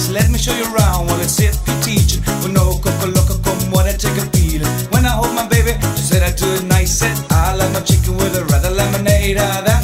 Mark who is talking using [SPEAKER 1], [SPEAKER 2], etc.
[SPEAKER 1] says, let me show you around while it's if you teaching. Well, no, coco loco, come wanna take a feeling. When I hold my baby, she said I do it nice. Said I like my chicken with a rather lemonade.